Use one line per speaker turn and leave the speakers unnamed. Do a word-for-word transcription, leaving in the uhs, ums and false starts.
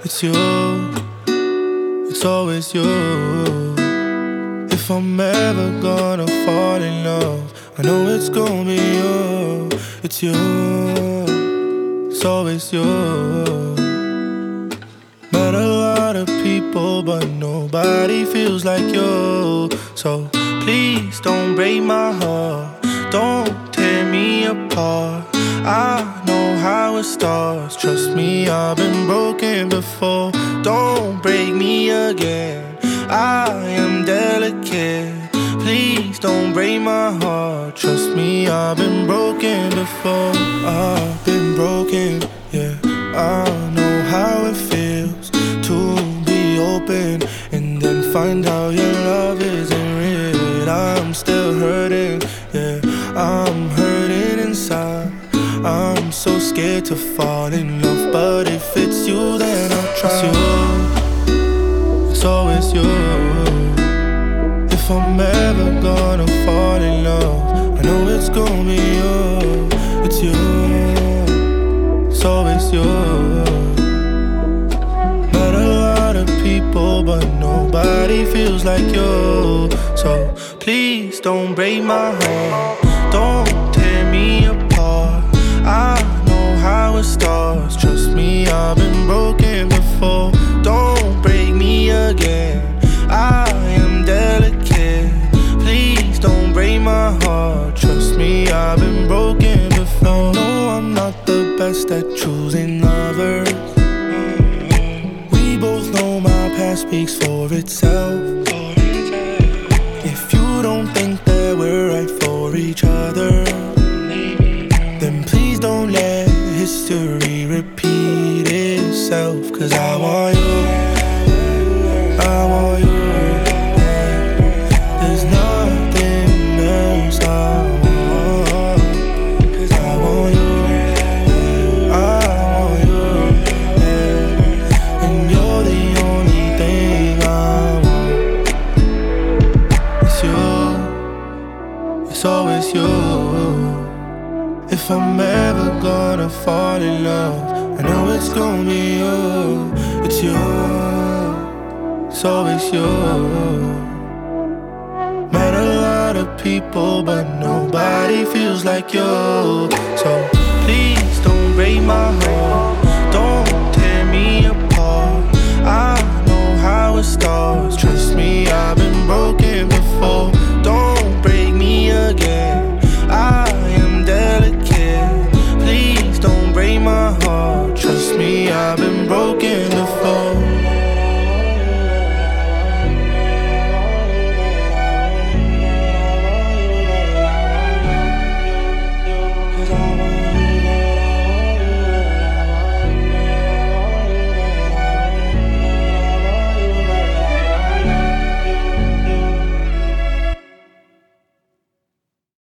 It's you, it's always you. If I'm ever gonna fall in love, I know it's gonna be you. It's you, it's always you. Met a lot of people, but nobody feels like you. So please don't break my heart, don't tear me apart. I know how it starts, trust me, I've been broken before. Don't break me again, I am delicate. Please don't break my heart, trust me, I've been broken before. I've been broken, yeah. I know how it feels to be open and then find out your love isn't real. I'm still hurting, yeah, I'm hurting inside. I'm so scared to fall in love, but if it's you, then I'll try. It's you, it's always you. If I'm ever gonna fall in love, I know it's gonna be you. It's you, it's always you. Met a lot of people, but nobody feels like you. So please don't break my heart, don't tear me apart. I know how it starts, trust me, I've been broken before. Don't break me again, I am delicate. Please don't break my heart, trust me, I've been broken before. No, I'm not the best at choosing lovers. We both know my past speaks for itself. If you don't think that we're right for each other, then please don't let history repeat itself. Cause I want you, I want you. There's nothing else I want. Cause I want you, I want you, and you're the only thing I want. It's you, it's always you. If I'm ever gonna fall in love, I know it's gonna be you. It's you, it's always you. Met a lot of people, but nobody feels like you. So please don't break my heart, don't